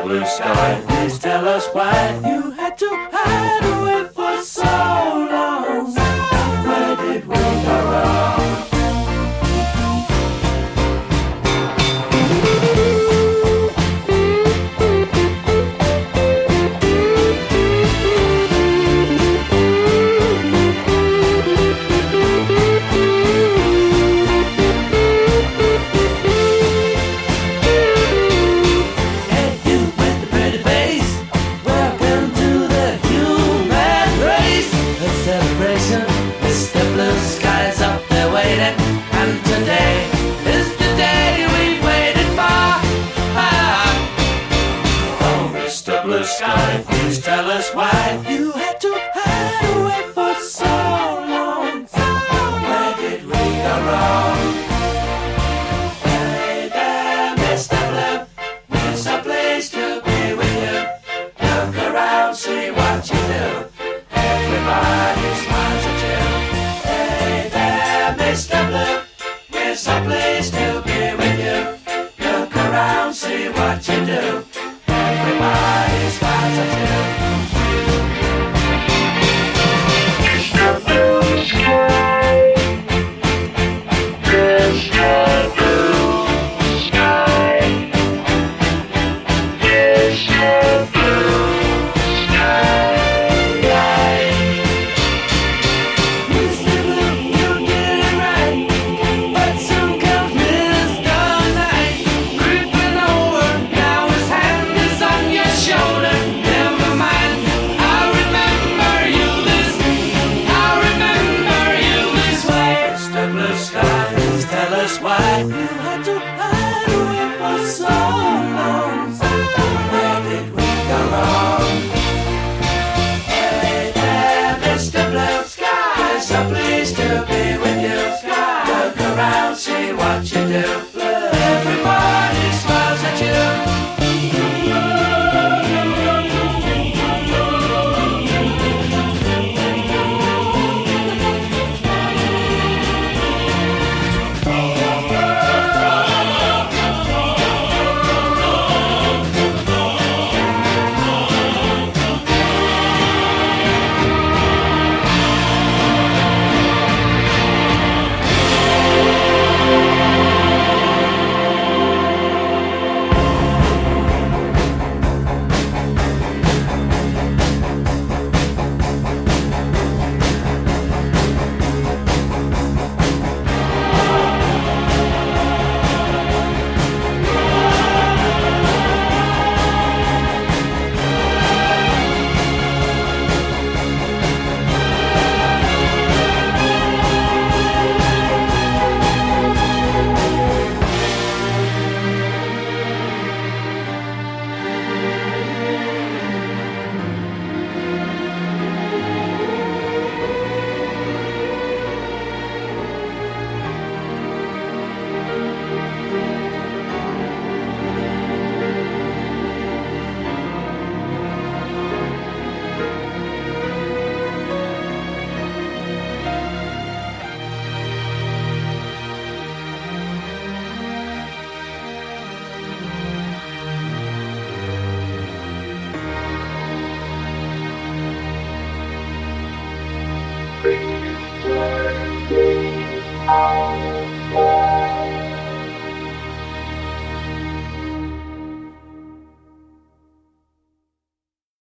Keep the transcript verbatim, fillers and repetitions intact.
blue sky. Please tell us why you had to hide away for so long. Where did we go wrong? Sky, please tell us why you had to hide away for so long. Where did we go wrong? Hey there, Mister Blue, there's a place to be with you. Look around, see what you do. Everybody smiles at you. Hey there, Mister Blue, there's a place to be with you. Look around, see what you do.